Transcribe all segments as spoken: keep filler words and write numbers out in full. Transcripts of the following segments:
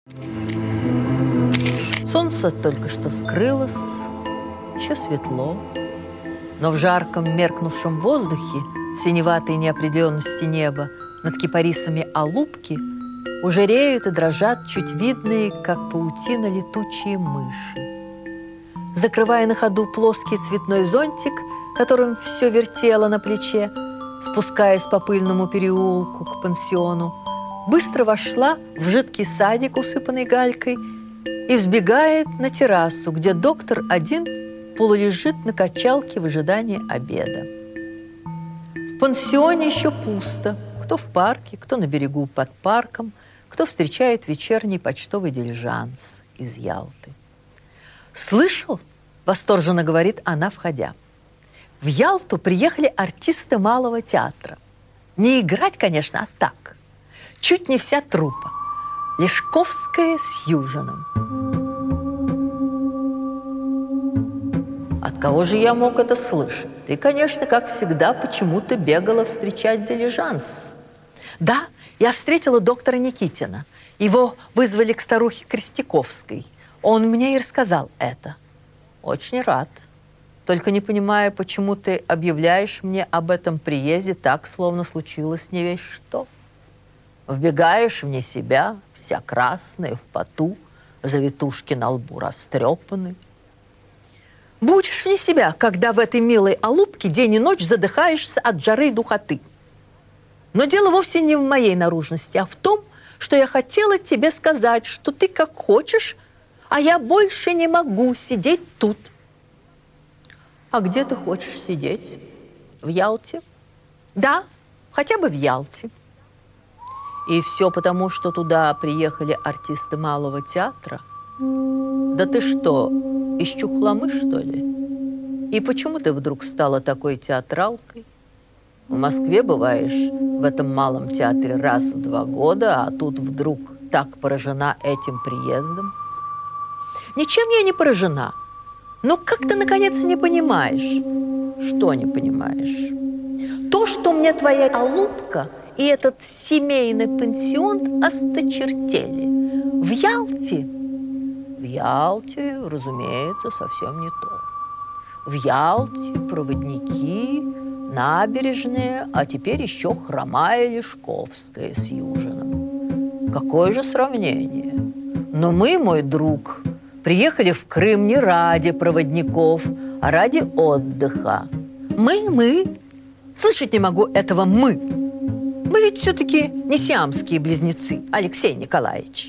Солнце только что скрылось, еще светло, но в жарком меркнувшем воздухе, в синеватой неопределенности неба, над кипарисами алупки уже реют и дрожат чуть видные, как паутина, летучие мыши. Закрывая на ходу плоский цветной зонтик, которым все вертело на плече, спускаясь по пыльному переулку к пансиону, быстро вошла в жидкий садик, усыпанный галькой, и взбегает на террасу, где доктор один полулежит на качалке в ожидании обеда. В пансионе еще пусто. Кто в парке, кто на берегу под парком, кто встречает вечерний почтовый дилижанс из Ялты. «Слышал?» – восторженно говорит она, входя. «В Ялту приехали артисты Малого театра. Не играть, конечно, а так. Чуть не вся труппа. Лешковская с Южиным». От кого же я мог это слышать? Ты, конечно, как всегда, почему-то бегала встречать дилижанс. Да, я встретила доктора Никитина. Его вызвали к старухе Крестяковской. Он мне и рассказал это. Очень рад. Только не понимаю, почему ты объявляешь мне об этом приезде так, словно случилось не весь что. Вбегаешь вне себя, вся красная, в поту, завитушки на лбу растрепаны. Будешь вне себя, когда в этой милой алупке день и ночь задыхаешься от жары и духоты. Но дело вовсе не в моей наружности, а в том, что я хотела тебе сказать, что ты как хочешь, а я больше не могу сидеть тут. А где ты хочешь сидеть? В Ялте? Да, хотя бы в Ялте. И все потому, что туда приехали артисты Малого театра? Да ты что, из Чухломы, что ли? И почему ты вдруг стала такой театралкой? В Москве бываешь в этом Малом театре раз в два года, а тут вдруг так поражена этим приездом. Ничем я не поражена. Но как ты, наконец, не понимаешь? Что не понимаешь? То, что мне твоя алупка и этот семейный пансион осточертели. В Ялте... В Ялте, разумеется, совсем не то. В Ялте проводники, набережные, а теперь еще хромая Лешковская с Южиным. Какое же сравнение? Но мы, мой друг, приехали в Крым не ради проводников, а ради отдыха. Мы, мы, слышать не могу этого «мы». Мы ведь все-таки не сиамские близнецы, Алексей Николаевич.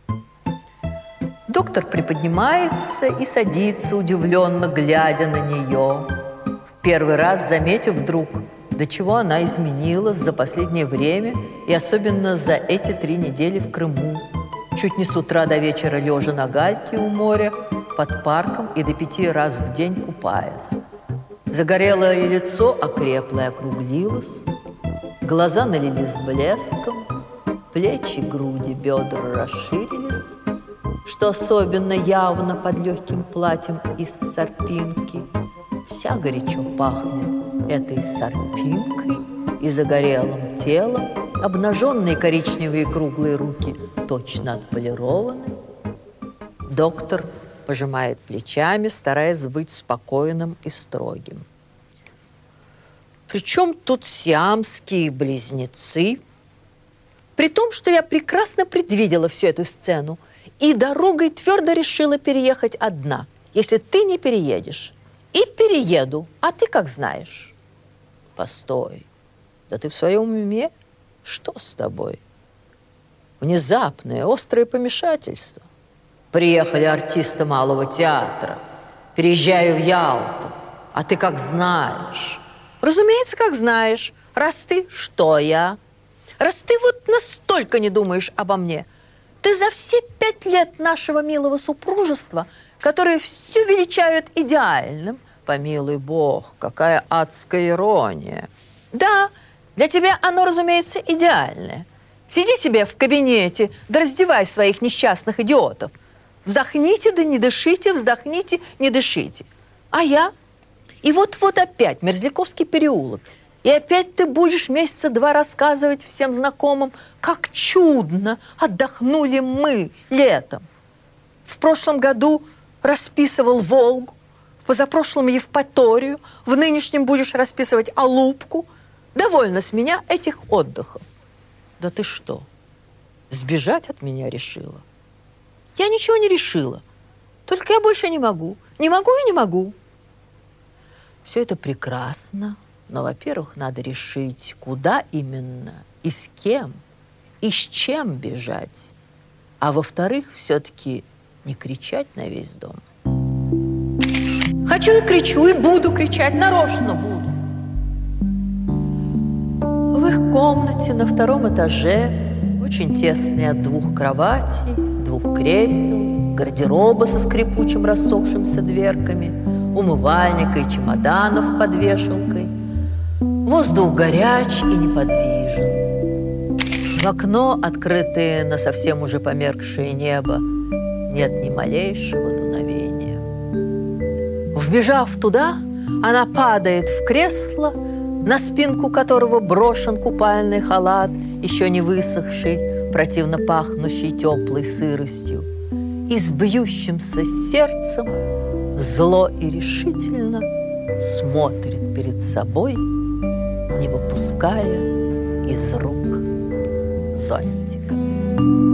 Доктор приподнимается и садится, удивленно глядя на нее, в первый раз заметив вдруг, до чего она изменилась за последнее время и особенно за эти три недели в Крыму, чуть не с утра до вечера лежа на гальке у моря, под парком и до пяти раз в день купаясь. Загорелое лицо окрепло и округлилось, глаза налились блеском, плечи, груди, бедра расширились, что особенно явно под легким платьем из сорпинки. Вся горячо пахнет этой сорпинкой и загорелым телом, обнаженные коричневые круглые руки точно отполированы. Доктор пожимает плечами, стараясь быть спокойным и строгим. Причем тут сиамские близнецы? При том, что я прекрасно предвидела всю эту сцену и дорогой твердо решила переехать одна, если ты не переедешь. И перееду, а ты как знаешь. Постой, да ты в своем уме? Что с тобой? Внезапное, острое помешательство. Приехали артисты Малого театра, переезжаю в Ялту, а ты как знаешь. Разумеется, как знаешь, раз ты, что я? Раз ты вот настолько не думаешь обо мне, ты за все пять лет нашего милого супружества, которое все величают идеальным, помилуй Бог, какая адская ирония. Да, для тебя оно, разумеется, идеальное. Сиди себе в кабинете, да раздевай своих несчастных идиотов. Вздохните, да не дышите, вздохните, не дышите. А я? И вот-вот опять Мерзляковский переулок. И опять ты будешь месяца два рассказывать всем знакомым, как чудно отдохнули мы летом. В прошлом году расписывал Волгу, в позапрошлом Евпаторию, в нынешнем будешь расписывать Алупку. Довольно с меня этих отдыхов. Да ты что, сбежать от меня решила? Я ничего не решила, только я больше не могу. Не могу и не могу. Все это прекрасно, но, во-первых, надо решить, куда именно, и с кем, и с чем бежать. А во-вторых, все-таки не кричать на весь дом. Хочу и кричу, и буду кричать, нарочно буду. В их комнате на втором этаже, очень тесной от двух кроватей, двух кресел, гардероба со скрипучим рассохшимся дверками, умывальника и чемоданов под вешалкой. Воздух горяч и неподвижен. В окно, открытое на совсем уже померкшее небо, нет ни малейшего дуновения. Вбежав туда, она падает в кресло, на спинку которого брошен купальный халат, еще не высохший, противно пахнущий теплой сыростью, и с бьющимся сердцем зло и решительно смотрит перед собой, не выпуская из рук зонтика.